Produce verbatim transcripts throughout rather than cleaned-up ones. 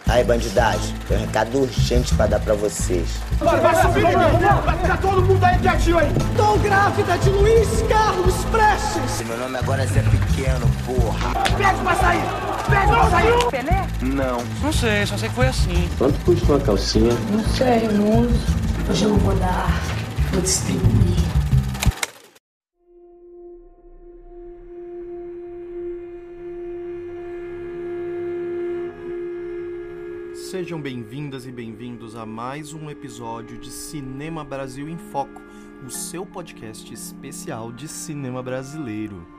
Aí, bandidagem, tem um recado urgente pra dar pra vocês. Vai, vai subir, vai, vai ficar todo mundo aí quietinho aí. Tô grávida de Luiz Carlos Prestes. Meu nome agora é Zé Pequeno, porra. Pede pra sair, pede pra sair. Pelé? Não. Não sei, só sei que foi assim. Quanto custa uma calcinha? Não sei, não uso. Hoje eu não vou dar, vou distribuir. Sejam bem-vindas e bem-vindos a mais um episódio de Cinema Brasil em Foco, o seu podcast especial de cinema brasileiro.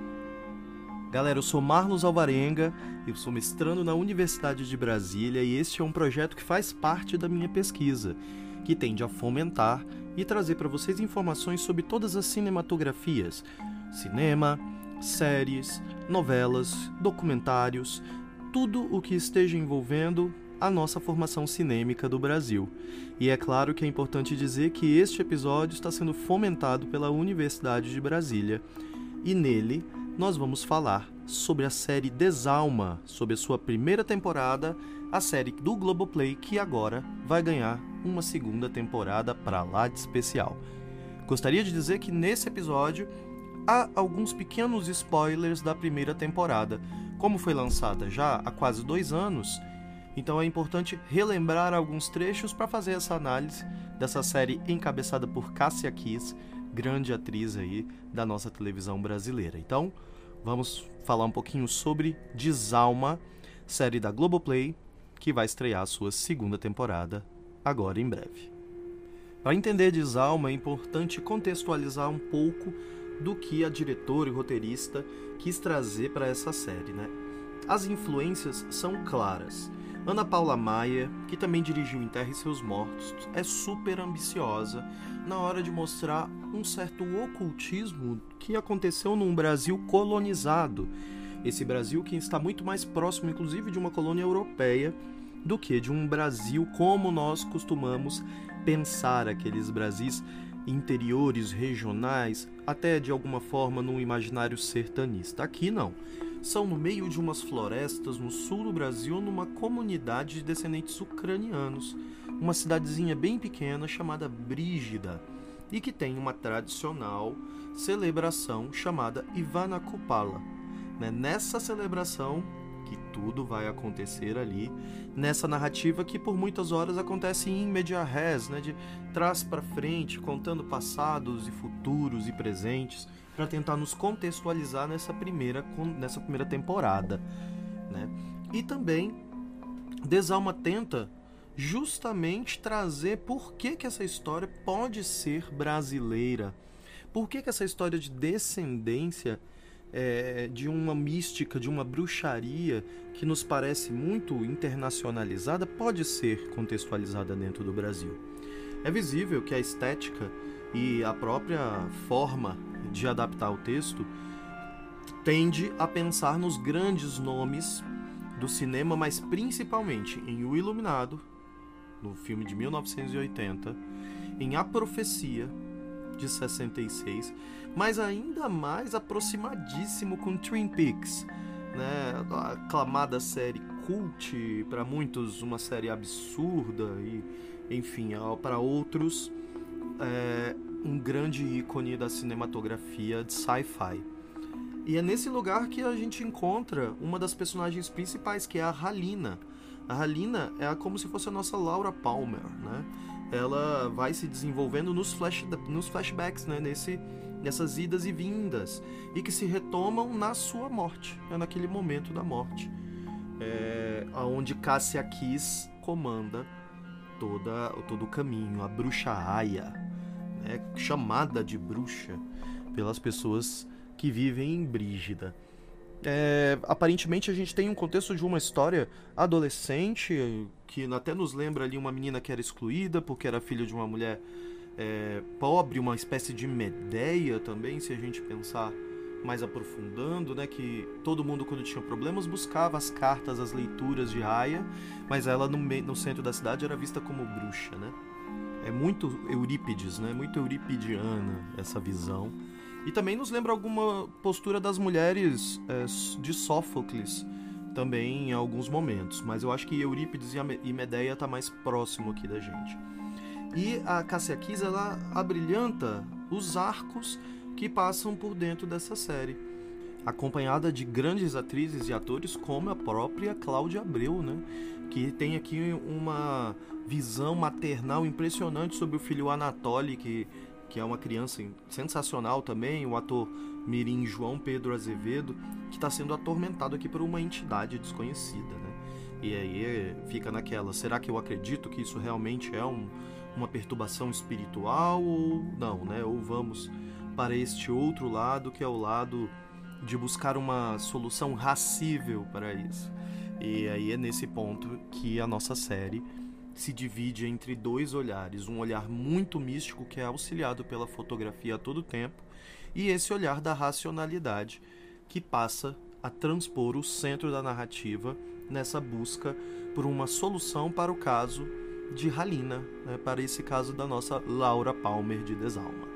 Galera, eu sou Marlos Alvarenga, eu sou mestrando na Universidade de Brasília e este é um projeto que faz parte da minha pesquisa, que tende a fomentar e trazer para vocês informações sobre todas as cinematografias, cinema, séries, novelas, documentários, tudo o que esteja envolvendo a nossa formação cinêmica do Brasil. E é claro que é importante dizer que este episódio está sendo fomentado pela Universidade de Brasília e nele nós vamos falar sobre a série Desalma, sobre a sua primeira temporada, a série do Globoplay que agora vai ganhar uma segunda temporada pra lá de especial. Gostaria de dizer que nesse episódio há alguns pequenos spoilers da primeira temporada. Como foi lançada já há quase dois anos, então é importante relembrar alguns trechos para fazer essa análise dessa série encabeçada por Cássia Kiss, grande atriz aí da nossa televisão brasileira. Então, vamos falar um pouquinho sobre Desalma, série da Globoplay, que vai estrear a sua segunda temporada agora em breve. Para entender Desalma, é importante contextualizar um pouco do que a diretora e roteirista quis trazer para essa série, né? As influências são claras. Ana Paula Maia, que também dirigiu Enterre Seus Mortos, é super ambiciosa na hora de mostrar um certo ocultismo que aconteceu num Brasil colonizado. Esse Brasil que está muito mais próximo, inclusive, de uma colônia europeia do que de um Brasil como nós costumamos pensar, aqueles Brasis interiores, regionais, até de alguma forma num imaginário sertanista. Aqui não. São no meio de umas florestas no sul do Brasil, numa comunidade de descendentes ucranianos, uma cidadezinha bem pequena chamada Brígida, e que tem uma tradicional celebração chamada Ivana Kupala. Né? Nessa celebração, que tudo vai acontecer ali, nessa narrativa que por muitas horas acontece em media res, né? De trás para frente, contando passados e futuros e presentes, para tentar nos contextualizar nessa primeira, nessa primeira temporada, né? E também Desalma tenta justamente trazer por que, que essa história pode ser brasileira, por que, que essa história de descendência é, de uma mística, de uma bruxaria que nos parece muito internacionalizada pode ser contextualizada dentro do Brasil. É visível que a estética e a própria forma de adaptar o texto tende a pensar nos grandes nomes do cinema, mas principalmente em O Iluminado, no filme de mil novecentos e oitenta, em A Profecia, de sessenta e seis, mas ainda mais aproximadíssimo com Twin Peaks, né? A aclamada série cult, para muitos uma série absurda e, enfim, para outros é um grande ícone da cinematografia de sci-fi. E é nesse lugar que a gente encontra uma das personagens principais, que é a Halina. A Halina é como se fosse a nossa Laura Palmer, né? Ela vai se desenvolvendo nos, flash, nos flashbacks, né? Nesse, nessas idas e vindas, e que se retomam na sua morte, né? Naquele momento da morte, é, onde Cássia Kiss comanda toda, todo o caminho, a bruxa Aya, né? Chamada de bruxa pelas pessoas que vivem em Brígida. É, aparentemente a gente tem um contexto de uma história adolescente que até nos lembra ali uma menina que era excluída porque era filha de uma mulher é, pobre, uma espécie de Medeia também, se a gente pensar mais aprofundando, né, que todo mundo quando tinha problemas buscava as cartas, as leituras de Aya, mas ela no, meio, no centro da cidade era vista como bruxa, né? É muito Eurípides, né? Muito euripidiana essa visão. E também nos lembra alguma postura das mulheres é, de Sófocles, também em alguns momentos, mas eu acho que Eurípides e Medeia tá mais próximo aqui da gente. E a Cássia Kiss, ela abrilhanta os arcos que passam por dentro dessa série, acompanhada de grandes atrizes e atores como a própria Cláudia Abreu, né? Que tem aqui uma visão maternal impressionante sobre o filho Anatoly, que, que é uma criança sensacional também, o ator mirim João Pedro Azevedo, que está sendo atormentado aqui por uma entidade desconhecida, né? E aí fica naquela, será que eu acredito que isso realmente é um, uma perturbação espiritual ou não, né? Ou vamos para este outro lado, que é o lado de buscar uma solução racível para isso. E aí é nesse ponto que a nossa série se divide entre dois olhares, um olhar muito místico, que é auxiliado pela fotografia a todo tempo, e esse olhar da racionalidade, que passa a transpor o centro da narrativa nessa busca por uma solução para o caso de Halina, né, para esse caso da nossa Laura Palmer de Desalma.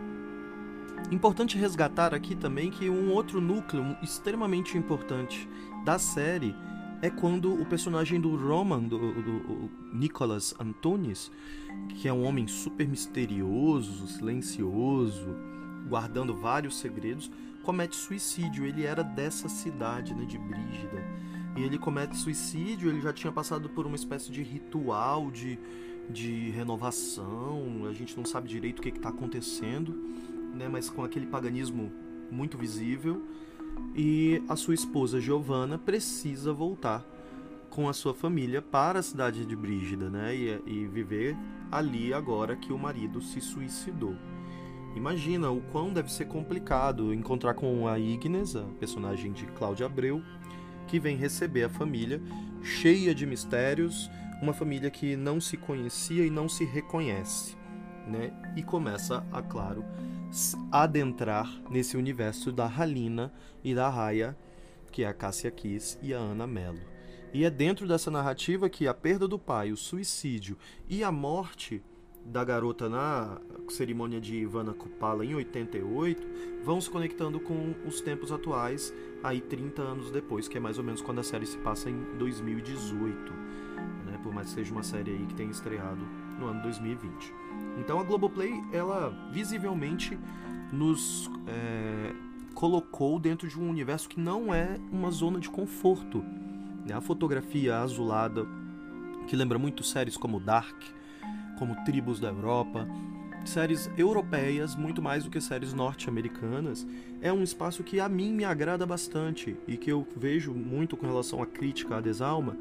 Importante resgatar aqui também que um outro núcleo extremamente importante da série é quando o personagem do Roman, do, do, do Nicholas Antunes, que é um homem super misterioso, silencioso, guardando vários segredos, comete suicídio. Ele era dessa cidade, né, de Brígida, e ele comete suicídio. Ele já tinha passado por uma espécie de ritual de, de renovação, a gente não sabe direito o que está acontecendo, né, mas com aquele paganismo muito visível. E a sua esposa Giovanna precisa voltar com a sua família para a cidade de Brígida, né, e, e viver ali agora que o marido se suicidou. Imagina o quão deve ser complicado encontrar com a Ignes, a personagem de Cláudia Abreu, que vem receber a família, cheia de mistérios, uma família que não se conhecia e não se reconhece, né, e começa a, claro, adentrar nesse universo da Halina e da Raya, que é a Cássia Kiss e a Ana Mello. E é dentro dessa narrativa que a perda do pai, o suicídio e a morte da garota na cerimônia de Ivana Kupala em oitenta e oito vão se conectando com os tempos atuais, aí trinta anos depois, que é mais ou menos quando a série se passa em dois mil e dezoito, né? Por mais que seja uma série aí que tenha estreado no ano dois mil e vinte. Então a Globoplay, ela visivelmente nos é, colocou dentro de um universo que não é uma zona de conforto, né? A fotografia azulada, que lembra muito séries como Dark, como Tribos da Europa, séries europeias muito mais do que séries norte-americanas, é um espaço que a mim me agrada bastante e que eu vejo muito com relação à crítica à Desalma,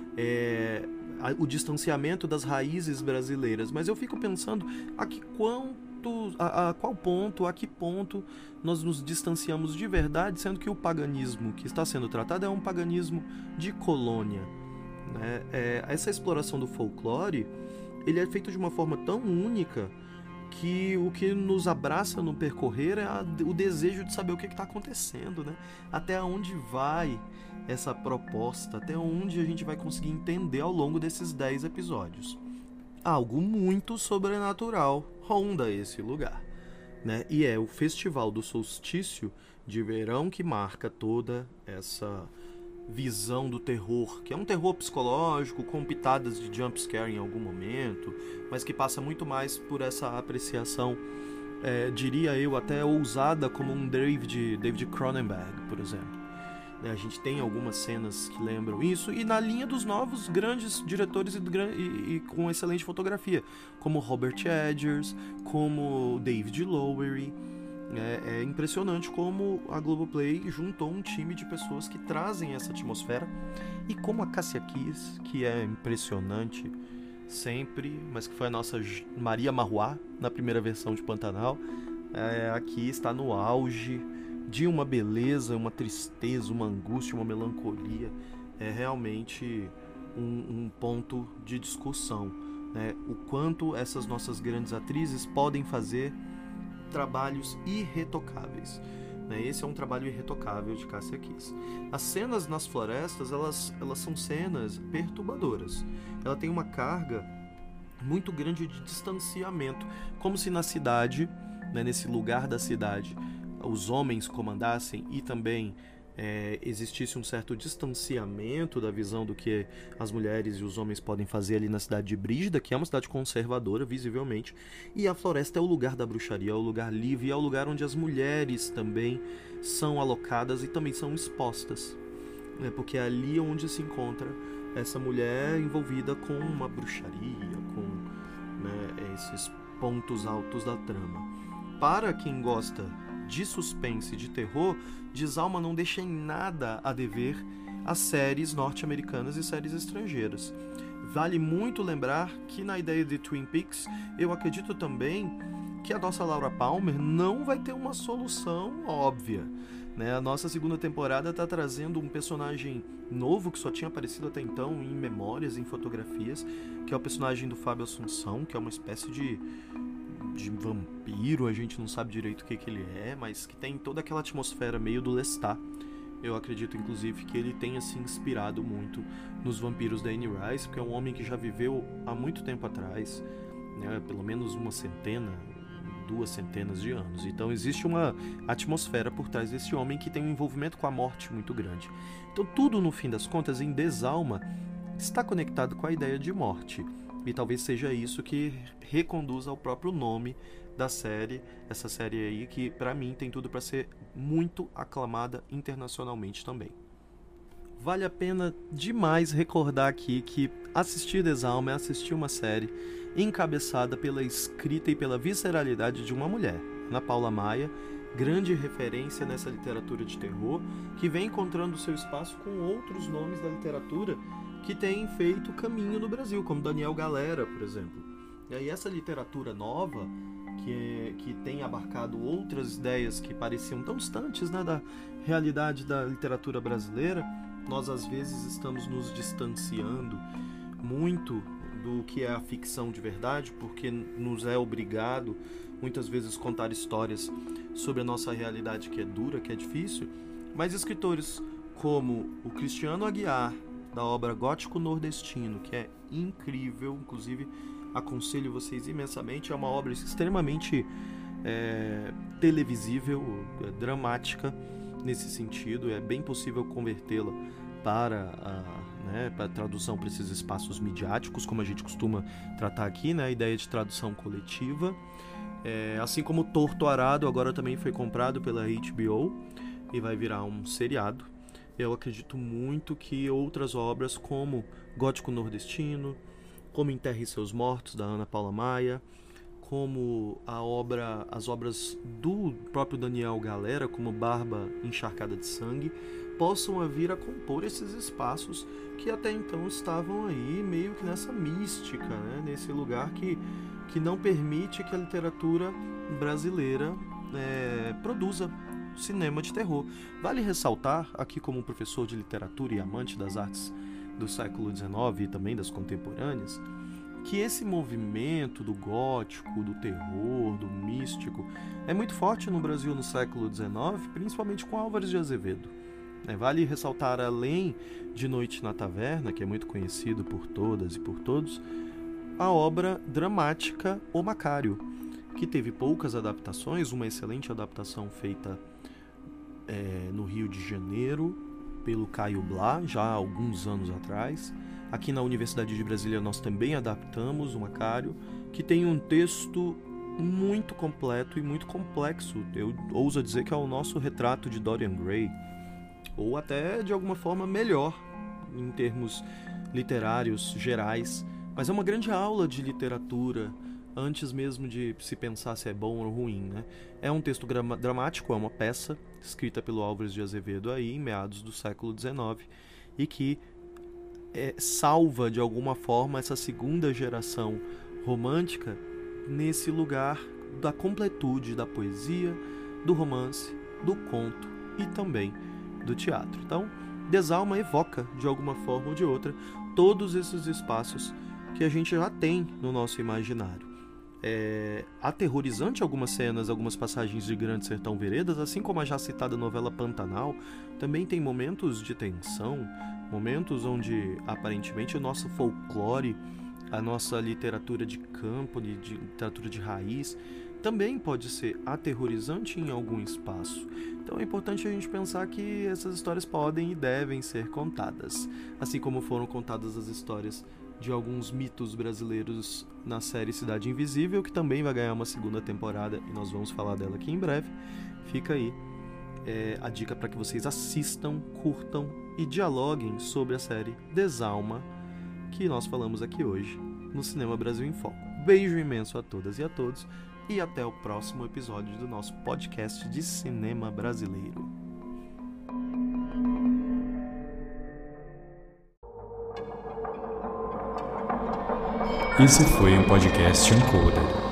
é o distanciamento das raízes brasileiras. Mas eu fico pensando a que quanto, a, a qual ponto, a que ponto nós nos distanciamos de verdade, sendo que o paganismo que está sendo tratado é um paganismo de colônia, né? É, essa exploração do folclore, ele é feito de uma forma tão única que o que nos abraça no percorrer é a, o desejo de saber o que está acontecendo, né? Até onde vai essa proposta, até onde a gente vai conseguir entender ao longo desses dez episódios. Algo muito sobrenatural ronda esse lugar, né? E é o Festival do Solstício de Verão que marca toda essa visão do terror, que é um terror psicológico com pitadas de jumpscare em algum momento, mas que passa muito mais por essa apreciação, é, diria eu, até ousada, como um David, David Cronenberg, por exemplo. A gente tem algumas cenas que lembram isso, e na linha dos novos grandes diretores e, e, e com excelente fotografia, como Robert Eggers, como David Lowery. É, é impressionante como a Globoplay juntou um time de pessoas que trazem essa atmosfera, e como a Cássia Kiss, que é impressionante sempre, mas que foi a nossa Maria Marruá na primeira versão de Pantanal, é, aqui está no auge de uma beleza, uma tristeza, uma angústia, uma melancolia. É realmente um, um ponto de discussão, né? O quanto essas nossas grandes atrizes podem fazer trabalhos irretocáveis, né? Esse é um trabalho irretocável de Cássia Kiss. As cenas nas florestas, elas, elas são cenas perturbadoras. Ela tem uma carga muito grande de distanciamento, como se na cidade, né, nesse lugar da cidade, os homens comandassem e também é, existisse um certo distanciamento da visão do que as mulheres e os homens podem fazer ali na cidade de Brígida, que é uma cidade conservadora, visivelmente, e a floresta é o lugar da bruxaria, é o lugar livre, é o lugar onde as mulheres também são alocadas e também são expostas, né? Porque é ali onde se encontra essa mulher envolvida com uma bruxaria, com, né, esses pontos altos da trama. Para quem gosta de suspense, de terror, Desalma não deixa em nada a dever às séries norte-americanas e séries estrangeiras. Vale muito lembrar que na ideia de Twin Peaks, eu acredito também que a nossa Laura Palmer não vai ter uma solução óbvia, né? A nossa segunda temporada está trazendo um personagem novo que só tinha aparecido até então em memórias, em fotografias, que é o personagem do Fábio Assunção, que é uma espécie de de vampiro, a gente não sabe direito o que, que ele é, mas que tem toda aquela atmosfera meio do Lestat. Eu acredito, inclusive, que ele tenha se inspirado muito nos vampiros da Anne Rice, porque é um homem que já viveu há muito tempo atrás, né, pelo menos uma centena, duas centenas de anos. Então existe uma atmosfera por trás desse homem que tem um envolvimento com a morte muito grande. Então tudo, no fim das contas, em Desalma, está conectado com a ideia de morte. E talvez seja isso que reconduz ao próprio nome da série, essa série aí que, pra mim, tem tudo para ser muito aclamada internacionalmente também. Vale a pena demais recordar aqui que assistir Desalma é assistir uma série encabeçada pela escrita e pela visceralidade de uma mulher, Ana Paula Maia, grande referência nessa literatura de terror, que vem encontrando seu espaço com outros nomes da literatura que têm feito caminho no Brasil, como Daniel Galera, por exemplo. E aí essa literatura nova, que, que tem abarcado outras ideias que pareciam tão distantes, né, da realidade da literatura brasileira, nós às vezes estamos nos distanciando muito do que é a ficção de verdade, porque nos é obrigado muitas vezes contar histórias sobre a nossa realidade que é dura, que é difícil, mas escritores como o Cristiano Aguiar, da obra Gótico Nordestino, que é incrível, inclusive aconselho vocês imensamente, é uma obra extremamente é, televisível, é, dramática nesse sentido, é bem possível convertê-la para a, né, para a tradução para esses espaços midiáticos, como a gente costuma tratar aqui, né, a ideia de tradução coletiva. É, assim como Torto Arado agora também foi comprado pela H B O e vai virar um seriado. Eu acredito muito que outras obras como Gótico Nordestino, como Enterre Seus Mortos, da Ana Paula Maia, como a obra, as obras do próprio Daniel Galera, como Barba Encharcada de Sangue, possam vir a compor esses espaços que até então estavam aí meio que nessa mística, né? Nesse lugar que, que não permite que a literatura brasileira é, produza cinema de terror. Vale ressaltar, aqui como professor de literatura e amante das artes do século dezenove e também das contemporâneas, que esse movimento do gótico, do terror, do místico, é muito forte no Brasil no século dezenove, principalmente com Álvares de Azevedo. Vale ressaltar, além de Noite na Taverna, que é muito conhecido por todas e por todos, a obra dramática O Macário, que teve poucas adaptações, uma excelente adaptação feita é, no Rio de Janeiro, pelo Caio Blá, já há alguns anos atrás. Aqui na Universidade de Brasília nós também adaptamos o Macário, que tem um texto muito completo e muito complexo. Eu ouso dizer que é o nosso retrato de Dorian Gray, ou até de alguma forma melhor em termos literários gerais, mas é uma grande aula de literatura antes mesmo de se pensar se é bom ou ruim, né? É um texto dramático, é uma peça escrita pelo Álvares de Azevedo aí em meados do século dezenove e que é, salva de alguma forma essa segunda geração romântica nesse lugar da completude da poesia, do romance, do conto e também do teatro. Então, Desalma evoca de alguma forma ou de outra todos esses espaços que a gente já tem no nosso imaginário. É aterrorizante algumas cenas, algumas passagens de Grande Sertão Veredas, assim como a já citada novela Pantanal, também tem momentos de tensão, momentos onde aparentemente o nosso folclore, a nossa literatura de campo, de, de literatura de raiz, também pode ser aterrorizante em algum espaço. Então é importante a gente pensar que essas histórias podem e devem ser contadas, assim como foram contadas as histórias de alguns mitos brasileiros na série Cidade Invisível, que também vai ganhar uma segunda temporada e nós vamos falar dela aqui em breve. Fica aí é, a dica para que vocês assistam, curtam e dialoguem sobre a série Desalma, que nós falamos aqui hoje no Cinema Brasil em Foco. Beijo imenso a todas e a todos e até o próximo episódio do nosso podcast de cinema brasileiro. Esse foi um podcast Encoder.